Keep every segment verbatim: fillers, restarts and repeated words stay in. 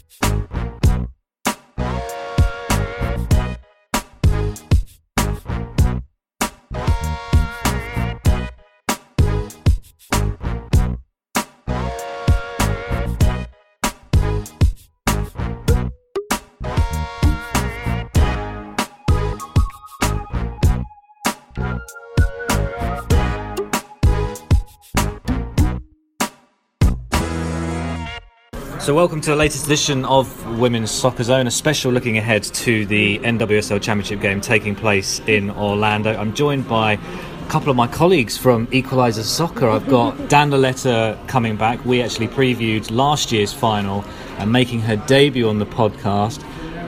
So welcome to the latest edition of Women's Soccer Zone, a special looking ahead to the N W S L Championship game taking place in Orlando. I'm joined by a couple of my colleagues from Equaliser Soccer. I've got Dan Loletta coming back. We actually previewed last year's final and making her debut on the podcast,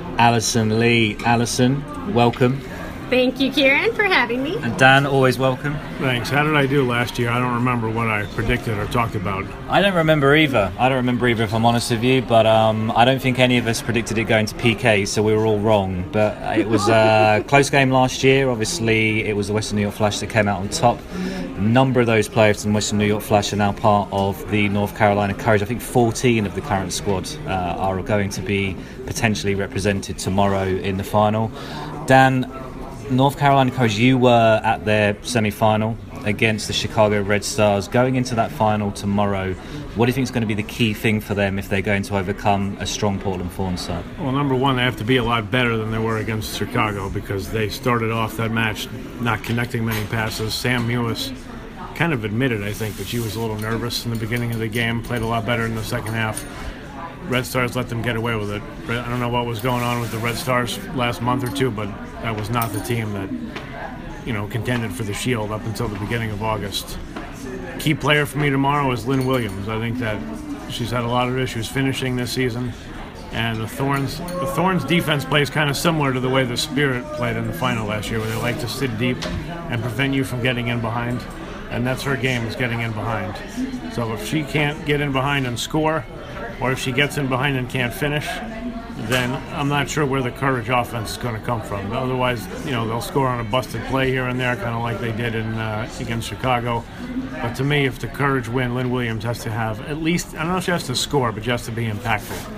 Alison Lee. Alison, welcome. Thank you, Kieran, for having me. And Dan, always welcome. Thanks. How did I do last year? I don't remember what I predicted or talked about. I don't remember either. I don't remember either, if I'm honest with you. But um, I don't think any of us predicted it going to P K, so we were all wrong. But it was a close game last year. Obviously, it was the Western New York Flash that came out on top. A number of those players from Western New York Flash are now part of the North Carolina Courage. I think fourteen of the current squad uh, are going to be potentially represented tomorrow in the final. Dan, North Carolina Courage, you were at their semi-final against the Chicago Red Stars. Going into that final tomorrow, what do you think is going to be the key thing for them if they're going to overcome a strong Portland Thorns side? Well, number one, they have to be a lot better than they were against Chicago because they started off that match not connecting many passes. Sam Mewis kind of admitted, I think, that she was a little nervous in the beginning of the game, played a lot better in the second half. Red Stars let them get away with it. I don't know what was going on with the Red Stars last month or two, but that was not the team that, you know, contended for the Shield up until the beginning of August. Key player for me tomorrow is Lynn Williams. I think that she's had a lot of issues finishing this season, and the Thorns, the Thorns defense plays kind of similar to the way the Spirit played in the final last year, where they like to sit deep and prevent you from getting in behind, and that's her game, is getting in behind. So if she can't get in behind and score, or if she gets in behind and can't finish, then I'm not sure where the Courage offense is going to come from. Otherwise, you know, they'll score on a busted play here and there, kind of like they did in uh, against Chicago. But to me, if the Courage win, Lynn Williams has to have at least, I don't know if she has to score, but she has to be impactful.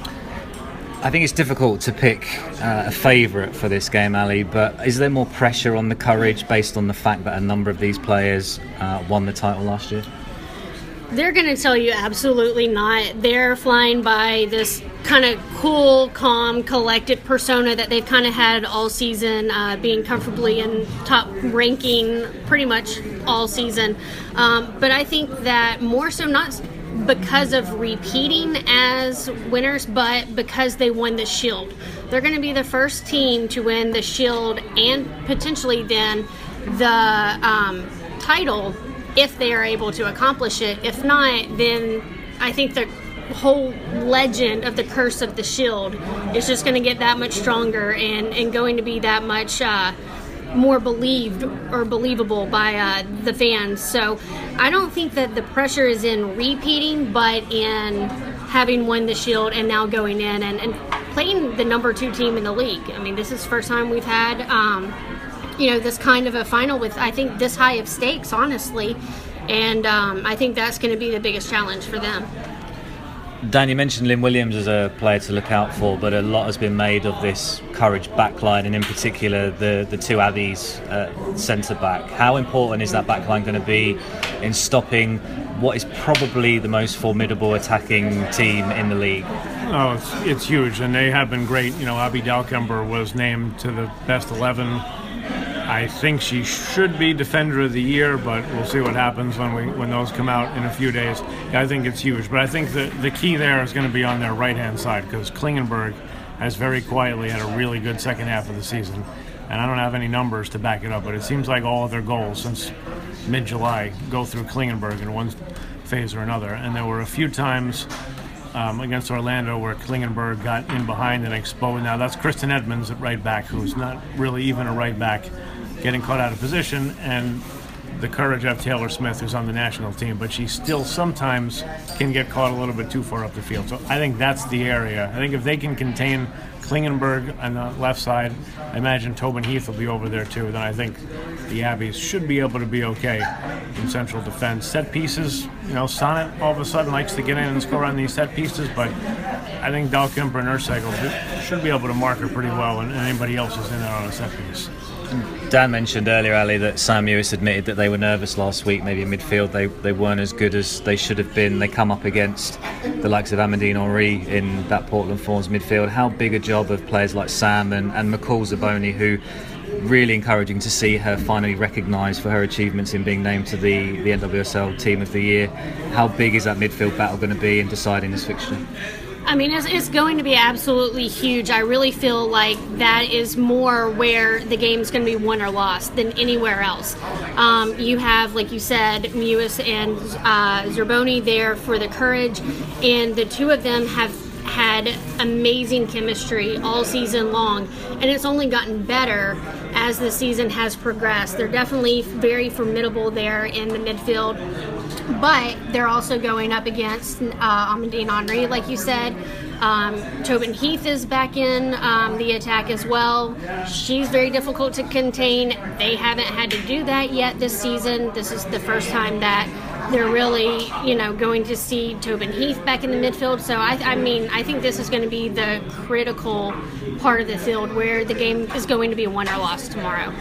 I think it's difficult to pick uh, a favourite for this game, Ali, but is there more pressure on the Courage based on the fact that a number of these players uh, won the title last year? They're going to tell you absolutely not. They're flying by this kind of cool, calm, collected persona that they've kind of had all season, uh, being comfortably in top ranking pretty much all season. Um, but I think that more so not because of repeating as winners, but because they won the Shield. They're going to be the first team to win the Shield and potentially then the um, title if they are able to accomplish it. If not, then I think the whole legend of the Curse of the Shield is just going to get that much stronger and, and going to be that much uh, more believed or believable by uh, the fans. So I don't think that the pressure is in repeating, but in having won the Shield and now going in and, and playing the number two team in the league. I mean, this is the first time we've had um, you know, this kind of a final with, I think, this high of stakes, honestly. And um, I think that's going to be the biggest challenge for them. Dan, you mentioned Lynn Williams as a player to look out for, but a lot has been made of this Courage backline, and in particular the, the two Addies uh, centre-back. How important is that backline going to be in stopping what is probably the most formidable attacking team in the league? Oh, it's, it's huge, and they have been great. You know, Abby Dalkember was named to the best eleven. I think she should be Defender of the Year, but we'll see what happens when we when those come out in a few days. Yeah, I think it's huge, but I think the, the key there is going to be on their right-hand side, because Klingenberg has very quietly had a really good second half of the season, and I don't have any numbers to back it up, but it seems like all of their goals since mid-July go through Klingenberg in one phase or another, and there were a few times Um, against Orlando where Klingenberg got in behind and exposed. Now that's Kristen Edmonds at right back, who's not really even a right back, getting caught out of position, and the courage of Taylor Smith, who's on the national team, but she still sometimes can get caught a little bit too far up the field. So I think that's the area. I think if they can contain Klingenberg on the left side, I imagine Tobin Heath will be over there too. Then I think the Abbeys should be able to be okay in central defense. Set pieces, you know, Sonnet all of a sudden likes to get in and score on these set pieces, but I think Dahlkemper and Ercegel should be able to mark her pretty well, and anybody else is in there on a set piece. Dan mentioned earlier, Ali, that Sam Mewis admitted that they were nervous last week. Maybe in midfield they, they weren't as good as they should have been. They come up against the likes of Amandine Henry in that Portland Thorns midfield. How big a job of players like Sam and, and McCall Zaboni, who really encouraging to see her finally recognised for her achievements in being named to the, the N W S L Team of the Year. How big is that midfield battle going to be in deciding this fixture? I mean, it's, it's going to be absolutely huge. I really feel like that is more where the game's going to be won or lost than anywhere else. Um, you have, like you said, Mewis and uh, Zerboni there for the courage, and the two of them have had amazing chemistry all season long, and it's only gotten better as the season has progressed. They're definitely very formidable there in the midfield, but they're also going up against uh, Amandine Henry, like you said. Um, Tobin Heath is back in um, the attack as well. She's very difficult to contain. They haven't had to do that yet this season. This is the first time that they're really, you know, going to see Tobin Heath back in the midfield. So, I, I mean, I think this is going to be the critical part of the field where the game is going to be won or lost tomorrow.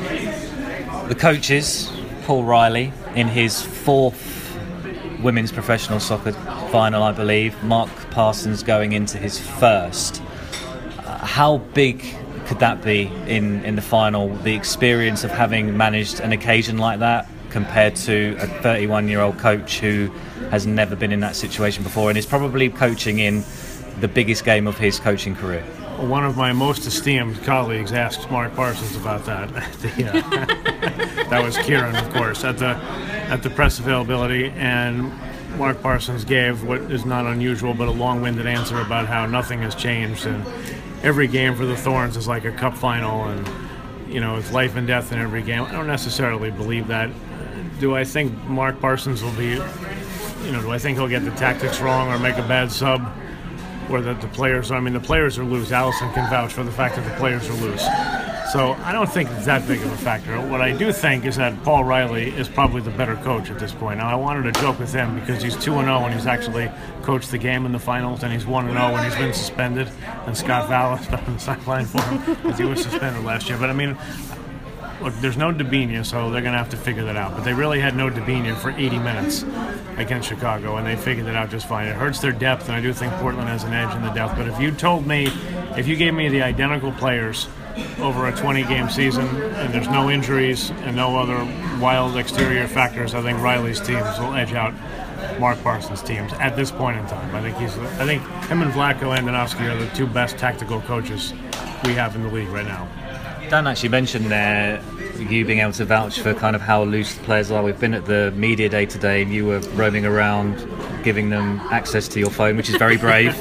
The coaches, Paul Riley, in his fourth women's professional soccer final, I believe. Mark Parsons going into his first. Uh, how big could that be in, in the final, the experience of having managed an occasion like that compared to a thirty-one-year-old coach who has never been in that situation before and is probably coaching in the biggest game of his coaching career? One of my most esteemed colleagues asked Mark Parsons about that. the, uh, that was Kieran, of course, at the at the press availability, and Mark Parsons gave what is not unusual but a long-winded answer about how nothing has changed, and every game for the Thorns is like a cup final, and you know, it's life and death in every game. I don't necessarily believe that. Do I think Mark Parsons will be, you know, do I think he'll get the tactics wrong or make a bad sub? Or that the players, I mean, the players are loose. Allison can vouch for the fact that the players are loose. So I don't think it's that big of a factor. What I do think is that Paul Riley is probably the better coach at this point. Now, I wanted to joke with him because he's two and oh and he's actually coached the game in the finals, and he's one and oh when he's been suspended. And Scott Vallis has been on the sideline for him because he was suspended last year. But I mean, look, there's no Dabinia, so they're going to have to figure that out. But they really had no Dabinia for eighty minutes against Chicago, and they figured it out just fine. It hurts their depth, and I do think Portland has an edge in the depth. But if you told me, if you gave me the identical players over a twenty-game season, and there's no injuries and no other wild exterior factors, I think Riley's teams will edge out Mark Parsons' teams at this point in time. I think he's. I think him and Vlatko Andonovski are the two best tactical coaches we have in the league right now. Dan actually mentioned there you being able to vouch for kind of how loose the players are. We've been at the media day today and you were roaming around giving them access to your phone, which is very brave.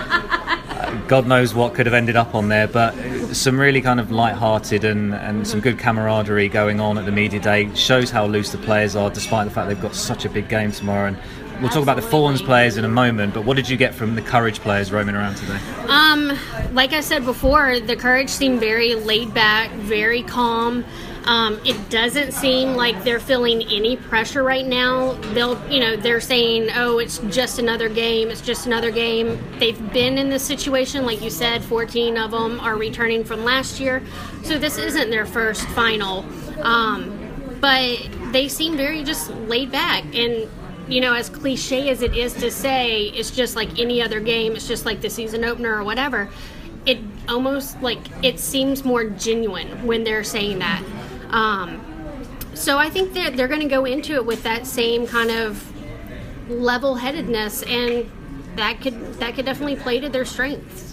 uh, God knows what could have ended up on there, but some really kind of light-hearted and, and some good camaraderie going on at the media day. Shows how loose the players are despite the fact they've got such a big game tomorrow. And we'll talk about the Thorns players in a moment, but what did you get from the Courage players roaming around today? Um, like I said before, the Courage seemed very laid back, very calm. Um, it doesn't seem like they're feeling any pressure right now. They'll, you know, they're saying, oh, it's just another game. It's just another game. They've been in this situation, like you said, fourteen of them are returning from last year. So this isn't their first final. Um, but they seem very just laid back. And, you know, as cliche as it is to say, it's just like any other game. It's just like the season opener or whatever. It almost like it seems more genuine when they're saying that. Um, so I think that they're going to go into it with that same kind of level-headedness, and that could that could definitely play to their strengths.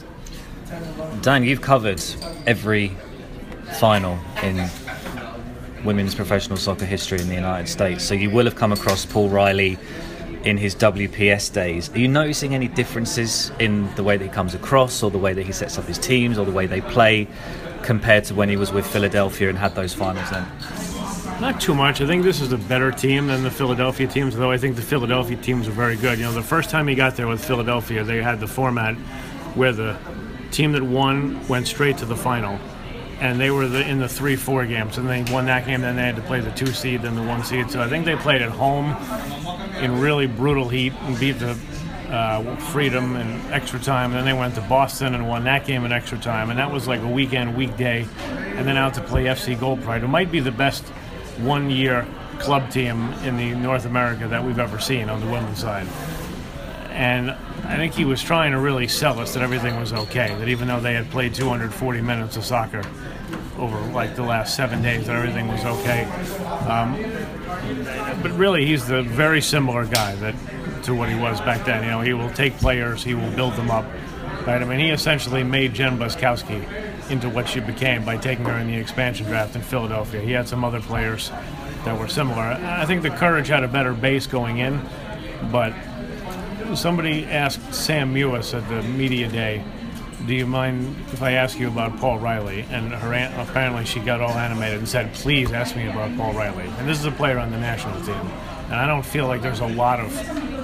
Dan, you've covered every final in women's professional soccer history in the United States, so you will have come across Paul Riley in his W P S days. Are you noticing any differences in the way that he comes across, or the way that he sets up his teams, or the way they play, compared to when he was with Philadelphia and had those finals then? Not too much. I think this is a better team than the Philadelphia teams, though I think the Philadelphia teams are very good. You know, the first time he got there with Philadelphia, they had the format where the team that won went straight to the final. And they were the, in the three four games, and they won that game, then they had to play the two seed, then the one seed. So I think they played at home in really brutal heat and beat the uh, Freedom in extra time. And then they went to Boston and won that game in extra time. And that was like a weekend, weekday, and then out to play F C Gold Pride, who might be the best one-year club team in the North America that we've ever seen on the women's side. And I think he was trying to really sell us that everything was okay, that even though they had played two hundred forty minutes of soccer over like the last seven days, that everything was okay. Um, but really, he's the very similar guy that to what he was back then. You know, he will take players, he will build them up. Right? I mean, he essentially made Jen Buskowski into what she became by taking her in the expansion draft in Philadelphia. He had some other players that were similar. I think the Courage had a better base going in, but somebody asked Sam Mewis at the media day, do you mind if I ask you about Paul Riley? And her aunt, apparently she got all animated and said, please ask me about Paul Riley. And this is a player on the national team. And I don't feel like there's a lot of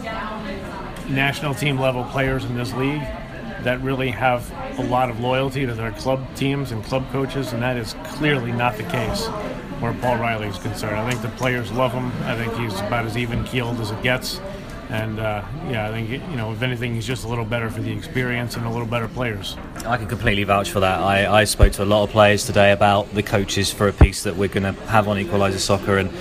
national team level players in this league that really have a lot of loyalty to their club teams and club coaches, and that is clearly not the case where Paul Riley is concerned. I think the players love him. I think he's about as even-keeled as it gets. And, uh, yeah, I think, you know, if anything, he's just a little better for the experience and a little better players. I can completely vouch for that. I, I spoke to a lot of players today about the coaches for a piece that we're going to have on Equaliser Soccer, and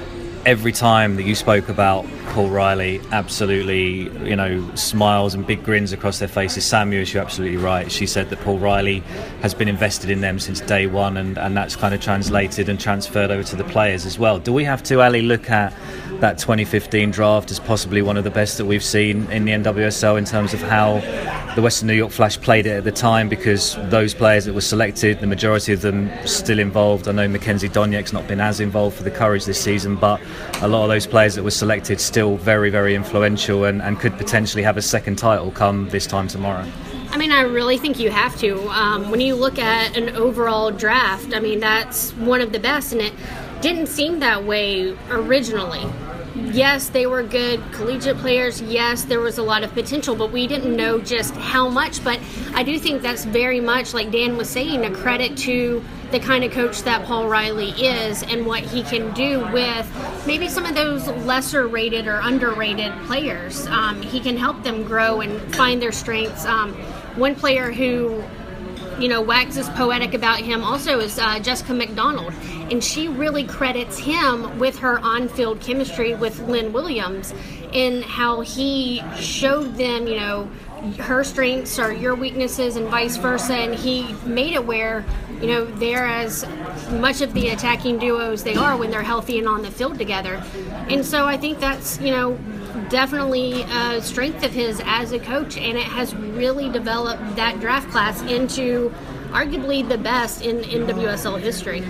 every time that you spoke about Paul Riley, absolutely, you know, smiles and big grins across their faces. Sam Mewis, you're absolutely right. She said that Paul Riley has been invested in them since day one, and, and that's kind of translated and transferred over to the players as well. Do we have to, Ali, look at that twenty fifteen draft as possibly one of the best that we've seen in the N W S L in terms of how the Western New York Flash played it at the time, because those players that were selected, the majority of them still involved. I know Mackenzie Doniek's not been as involved for the Courage this season, but a lot of those players that were selected still very, very influential and, and could potentially have a second title come this time tomorrow. I mean, I really think you have to. Um, when you look at an overall draft, I mean, that's one of the best, and it didn't seem that way originally. Yes, they were good collegiate players. Yes, there was a lot of potential, but we didn't know just how much. But I do think that's very much, like Dan was saying, a credit to the kind of coach that Paul Riley is and what he can do with maybe some of those lesser rated or underrated players. Um, he can help them grow and find their strengths. Um, one player who, you know, waxes poetic about him also is uh, Jessica McDonald. And she really credits him with her on-field chemistry with Lynn Williams in how he showed them, you know, her strengths are your weaknesses and vice versa. And he made it where, you know, they're as much of the attacking duo as they are when they're healthy and on the field together. And so I think that's, you know, definitely a strength of his as a coach, and it has really developed that draft class into arguably the best in N W S L history.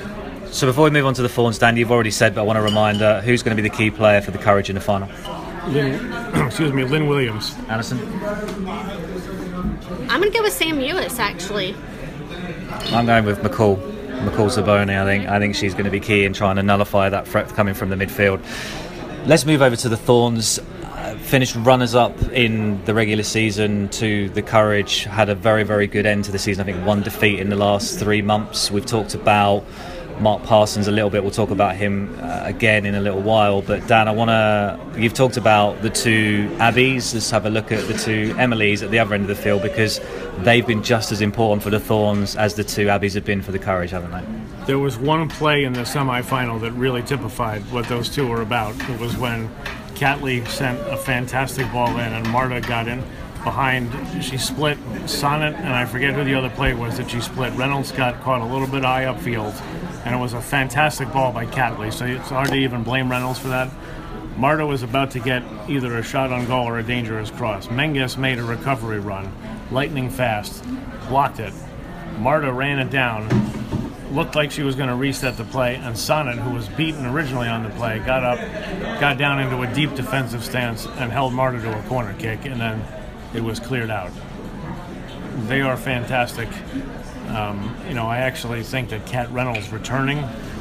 So before we move on to the Fawns, Dan, you've already said, but I want to remind uh, who's going to be the key player for the Courage in the final. Lynn, excuse me, Lynn Williams. Anderson? I'm going to go with Sam Mewis, actually. I'm going with McCall. McCall Zaboni, I think. I think she's going to be key in trying to nullify that threat coming from the midfield. Let's move over to the Thorns. Uh, finished runners-up in the regular season to the Courage. Had a very, very good end to the season. I think one defeat in the last three months. We've talked about Mark Parsons a little bit. We'll talk about him uh, again in a little while. But Dan, I want to... You've talked about the two Abbeys. Let's have a look at the two Emilys at the other end of the field, because they've been just as important for the Thorns as the two Abbeys have been for the Courage, haven't they? There was one play in the semifinal that really typified what those two were about. It was when Catley sent a fantastic ball in and Marta got in behind. She split Sonnet, and I forget who the other player was that she split. Reynolds got caught a little bit high upfield, and it was a fantastic ball by Catley, so it's hard to even blame Reynolds for that. Marta was about to get either a shot on goal or a dangerous cross. Menges made a recovery run, lightning fast, blocked it. Marta ran it down, looked like she was going to reset the play, and Sonnet, who was beaten originally on the play, got up, got down into a deep defensive stance and held Marta to a corner kick, and then it was cleared out. They are fantastic. Um, you know, I actually think that Kat Reynolds returning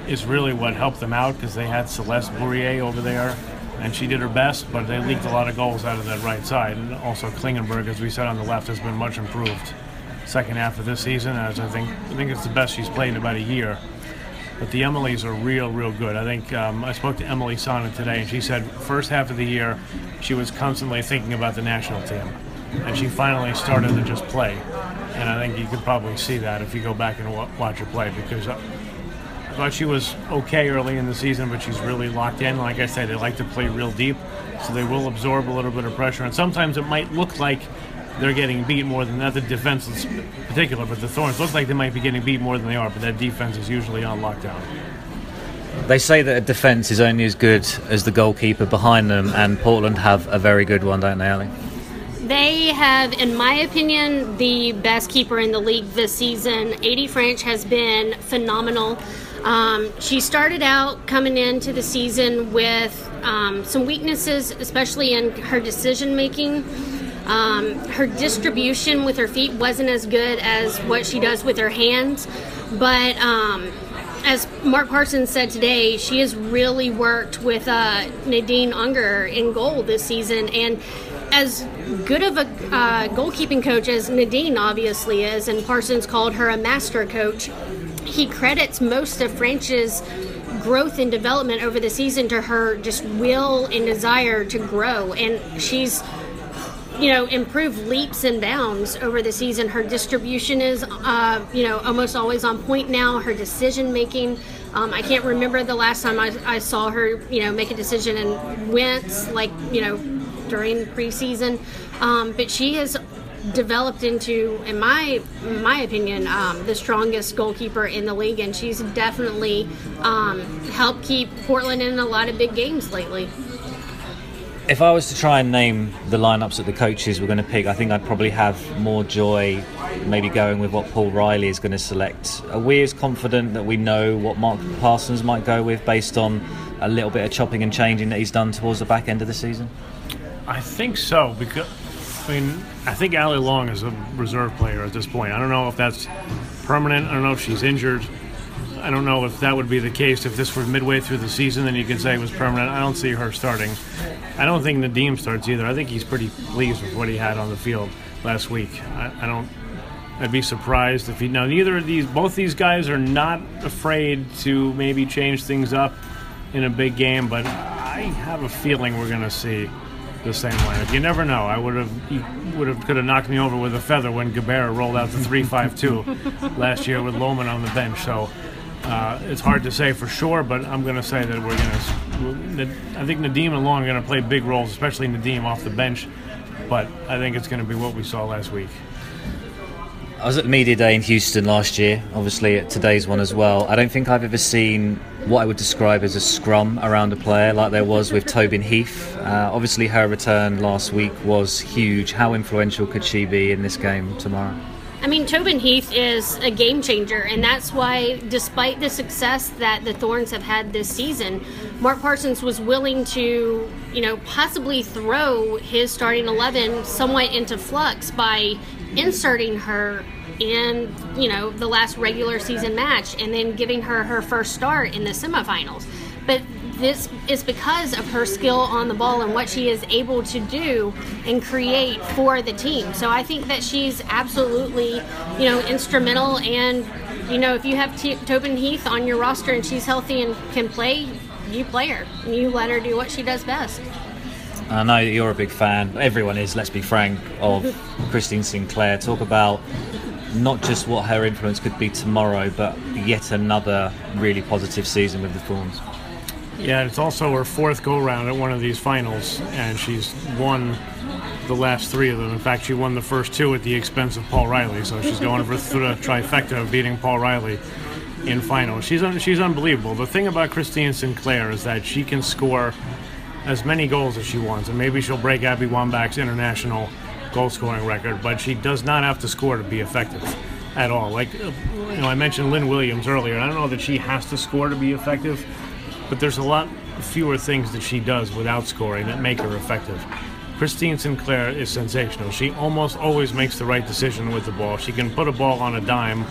is really what helped them out, because they had Celeste Bourrier over there, and she did her best, but they leaked a lot of goals out of that right side. And also Klingenberg, as we said on the left, has been much improved second half of this season, as I think I think it's the best she's played in about a year. But the Emilys are real, real good. I think um, I spoke to Emily Sonnet today, and she said first half of the year she was constantly thinking about the national team, and she finally started to just play. And I think you could probably see that if you go back and w- watch her play, because I thought she was okay early in the season, but she's really locked in. Like I said, they like to play real deep, so they will absorb a little bit of pressure. And sometimes it might look like they're getting beat more than, not the defense in particular, but the Thorns look like they might be getting beat more than they are, but that defense is usually on lockdown. They say that a defence is only as good as the goalkeeper behind them, and Portland have a very good one, don't they, Ali? They have, in my opinion, the best keeper in the league this season. Adie French has been phenomenal. Um, she started out coming into the season with um, some weaknesses, especially in her decision-making. Um, her distribution with her feet wasn't as good as what she does with her hands, but um, as Mark Parsons said today, she has really worked with uh, Nadine Unger in goal this season, and as good of a uh, goalkeeping coach as Nadine obviously is, and Parsons called her a master coach, he credits most of French's growth and development over the season to her just will and desire to grow, and she's you know, improved leaps and bounds over the season. Her distribution is, uh, you know, almost always on point now. Her decision making, um, I can't remember the last time I, I saw her, you know, make a decision and wince, like, you know, during preseason. Um, but she has developed into, in my in my opinion, um, the strongest goalkeeper in the league, and she's definitely um, helped keep Portland in a lot of big games lately. If I was to try and name the lineups that the coaches were going to pick, I think I'd probably have more joy maybe going with what Paul Riley is going to select. Are we as confident that we know what Mark Parsons might go with based on a little bit of chopping and changing that he's done towards the back end of the season? I think so, because I mean, I think Allie Long is a reserve player at this point. I don't know if that's permanent. I don't know if she's injured. I don't know if that would be the case. If this were midway through the season, then you could say it was permanent. I don't see her starting. I don't think Nadim starts either. I think he's pretty pleased with what he had on the field last week. I, I don't. I'd be surprised if he. Now, neither of these, both these guys are not afraid to maybe change things up in a big game, but I have a feeling we're going to see the same lineup. You never know. I would have, he would have, could have knocked me over with a feather when Gabera rolled out the three five two last year with Lohman on the bench. So. Uh, it's hard to say for sure, but I'm going to say that we're going to. I think Nadim and Long are going to play big roles, especially Nadim off the bench. But I think it's going to be what we saw last week. I was at the media day in Houston last year, obviously at today's one as well. I don't think I've ever seen what I would describe as a scrum around a player like there was with Tobin Heath. Uh, obviously her return last week was huge. How influential could she be in this game tomorrow? I mean, Tobin Heath is a game changer, and that's why, despite the success that the Thorns have had this season, Mark Parsons was willing to, you know, possibly throw his starting eleven somewhat into flux by inserting her in, you know, the last regular season match and then giving her her first start in the semifinals. But this is because of her skill on the ball and what she is able to do and create for the team. So I think that she's absolutely, you know, instrumental. And, you know, if you have T- Tobin Heath on your roster and she's healthy and can play, you play her. And you let her do what she does best. I know that you're a big fan. Everyone is, let's be frank, of Christine Sinclair. Talk about not just what her influence could be tomorrow, but yet another really positive season with the Thorns. Yeah, it's also her fourth go-round at one of these finals, and she's won the last three of them. In fact, she won the first two at the expense of Paul Riley, so she's going for the trifecta of beating Paul Riley in finals. She's un- she's unbelievable. The thing about Christine Sinclair is that she can score as many goals as she wants, and maybe she'll break Abby Wambach's international goal-scoring record, but she does not have to score to be effective at all. Like, you know, I mentioned Lynn Williams earlier, and I don't know that she has to score to be effective, but there's a lot fewer things that she does without scoring that make her effective. Christine Sinclair is sensational. She almost always makes the right decision with the ball. She can put a ball on a dime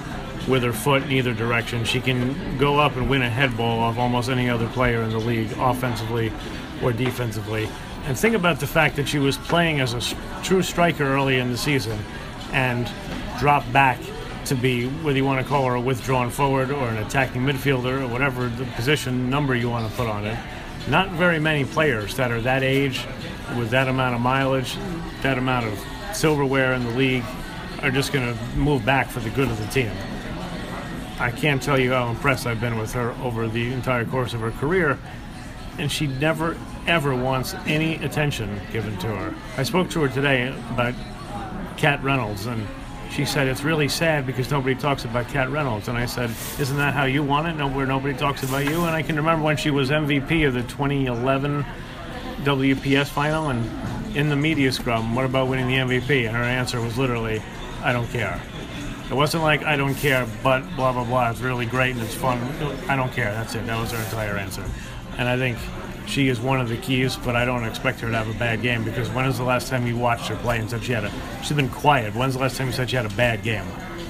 with her foot in either direction. She can go up and win a head ball off almost any other player in the league, offensively or defensively. And think about the fact that she was playing as a true striker early in the season and dropped back to be, whether you want to call her a withdrawn forward or an attacking midfielder or whatever the position number you want to put on it. Not very many players that are that age, with that amount of mileage, that amount of silverware in the league, are just going to move back for the good of the team. I can't tell you how impressed I've been with her over the entire course of her career, and she never, ever wants any attention given to her. I spoke to her today about Kat Reynolds, and she said, it's really sad because nobody talks about Kat Reynolds. And I said, isn't that how you want it? No, where nobody talks about you? And I can remember when she was M V P of the twenty eleven W P S final, and in the media scrum, what about winning the M V P? And her answer was literally, I don't care. It wasn't like, I don't care, but blah, blah, blah. It's really great and it's fun. I don't care. That's it. That was her entire answer. And I think she is one of the keys, but I don't expect her to have a bad game, because when was the last time you watched her play and said she had a... She's been quiet. When's the last time you said she had a bad game?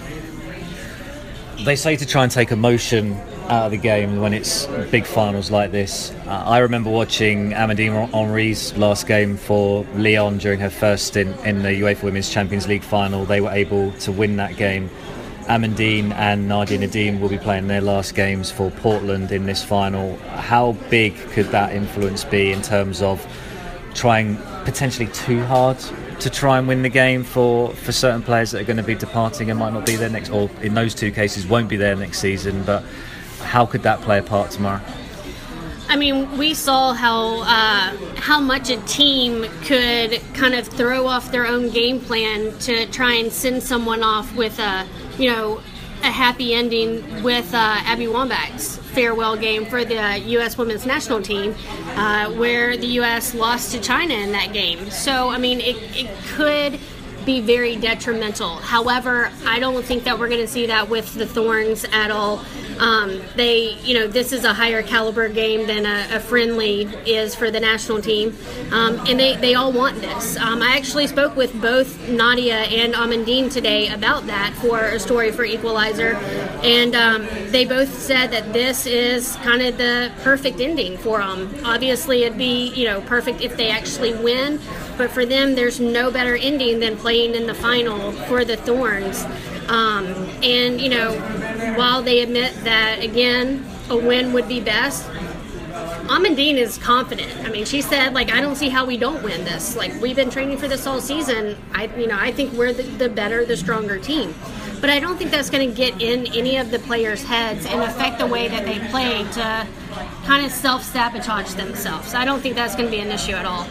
They say to try and take emotion out of the game when it's big finals like this. Uh, I remember watching Amandine Henry's last game for Lyon during her first stint in the UEFA Women's Champions League final. They were able to win that game. Amandine and Nadia Nadim will be playing their last games for Portland in this final. How big could that influence be in terms of trying potentially too hard to try and win the game for, for certain players that are going to be departing and might not be there next, or in those two cases won't be there next season? But how could that play a part tomorrow? I mean, we saw how uh, how much a team could kind of throw off their own game plan to try and send someone off with a, you know, a happy ending with uh, Abby Wambach's farewell game for the U S Women's National Team, uh, where the U S lost to China in that game. So, I mean, it, it could be very detrimental. However, I don't think that we're going to see that with the Thorns at all. Um, they, you know, this is a higher caliber game than a, a friendly is for the national team, um, and they, they all want this. Um, I actually spoke with both Nadia and Amandine today about that for a story for Equalizer, and um, they both said that this is kind of the perfect ending for them. Obviously, it'd be, you know, perfect if they actually win, but for them, there's no better ending than playing in the final for the Thorns. Um, and, you know, while they admit that, again, a win would be best, Amandine is confident. I mean, she said, like, I don't see how we don't win this. Like, we've been training for this all season. I, you know, I think we're the, the better, the stronger team. But I don't think that's going to get in any of the players' heads and affect the way that they play to kind of self-sabotage themselves. I don't think that's going to be an issue at all.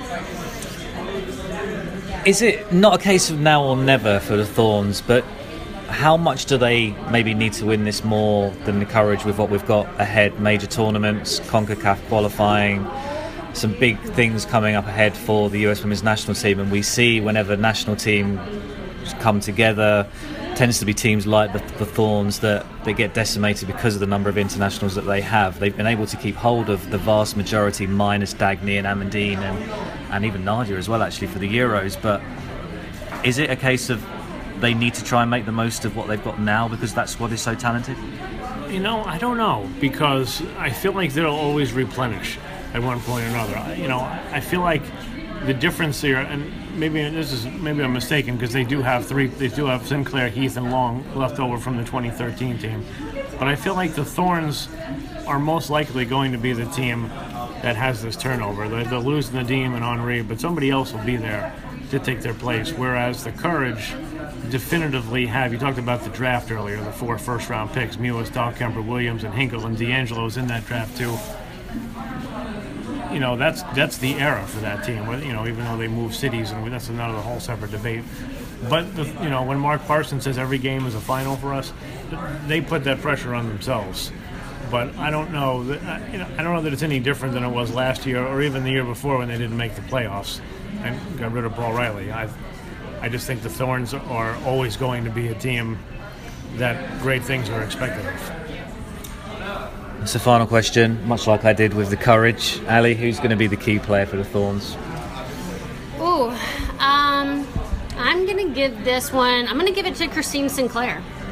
Is it not a case of now or never for the Thorns, but how much do they maybe need to win this more than the Courage with what we've got ahead? Major tournaments, CONCACAF qualifying, some big things coming up ahead for the U S Women's National Team, and we see whenever national team come together, tends to be teams like the, the Thorns that they get decimated because of the number of internationals that they have. They've been able to keep hold of the vast majority, minus Dagny and Amandine and, and even Nadia as well, actually, for the Euros. But is it a case of they need to try and make the most of what they've got now because that squad is so talented? You know, I don't know, because I feel like they'll always replenish at one point or another. I, you know, I feel like the difference here, and maybe this is maybe I'm mistaken, because they do have three. They do have Sinclair, Heath, and Long left over from the twenty thirteen team. But I feel like the Thorns are most likely going to be the team that has this turnover. They, they'll lose Nadim and Henry, but somebody else will be there to take their place. Whereas the Courage definitively have. You talked about the draft earlier, the four first-round picks: Mewis, Dahlkemper, Williams, and Hinkle, and D'Angelo is in that draft too. You know, that's that's the era for that team. You know, even though they move cities, and that's another whole separate debate. But the, you know, when Mark Parsons says every game is a final for us, they put that pressure on themselves. But I don't know. That, you know, I don't know that it's any different than it was last year, or even the year before when they didn't make the playoffs and got rid of Paul Riley. I, I just think the Thorns are always going to be a team that great things are expected of. It's a final question, much like I did with the Courage. Ali, who's going to be the key player for the Thorns? Ooh, um, I'm going to give this one, I'm going to give it to Christine Sinclair.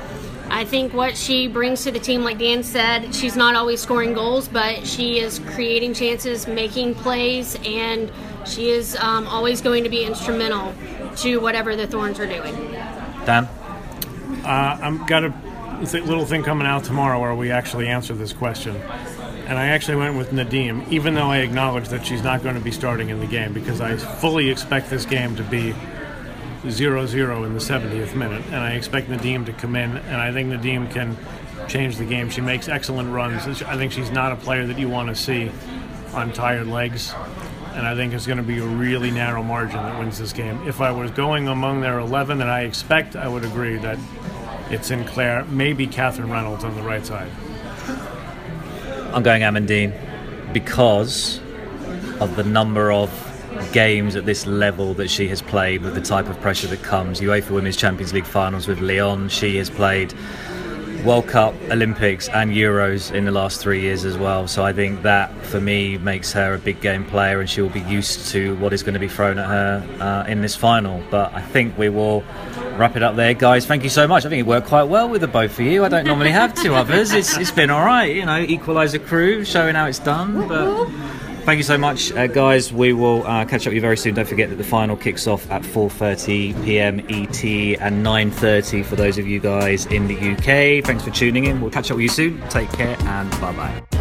I think what she brings to the team, like Dan said, she's not always scoring goals, but she is creating chances, making plays, and she is um, always going to be instrumental to whatever the Thorns are doing. Dan? Uh, I've got a th- little thing coming out tomorrow where we actually answer this question. And I actually went with Nadim, even though I acknowledge that she's not going to be starting in the game, because I fully expect this game to be zero zero in the seventieth minute. And I expect Nadim to come in, and I think Nadim can change the game. She makes excellent runs. I think she's not a player that you want to see on tired legs. And I think it's going to be a really narrow margin that wins this game. If I was going among their eleven that I expect, I would agree that it's Sinclair, maybe Catherine Reynolds on the right side. I'm going Amandine because of the number of games at this level that she has played, with the type of pressure that comes. UEFA Women's Champions League finals with Lyon. She has played World Cup, Olympics and Euros in the last three years as well. So I think that, for me, makes her a big game player, and she will be used to what is going to be thrown at her uh, in this final. But I think we will wrap it up there, guys. Thank you so much. I think it worked quite well with the both of you. I don't normally have two others. It's it's been all right, you know, Equaliser crew showing how it's done. But thank you so much, uh, guys. We will uh, catch up with you very soon. Don't forget that the final kicks off at four thirty p.m. E T and nine thirty for those of you guys in the U K. Thanks for tuning in. We'll catch up with you soon. Take care and bye-bye.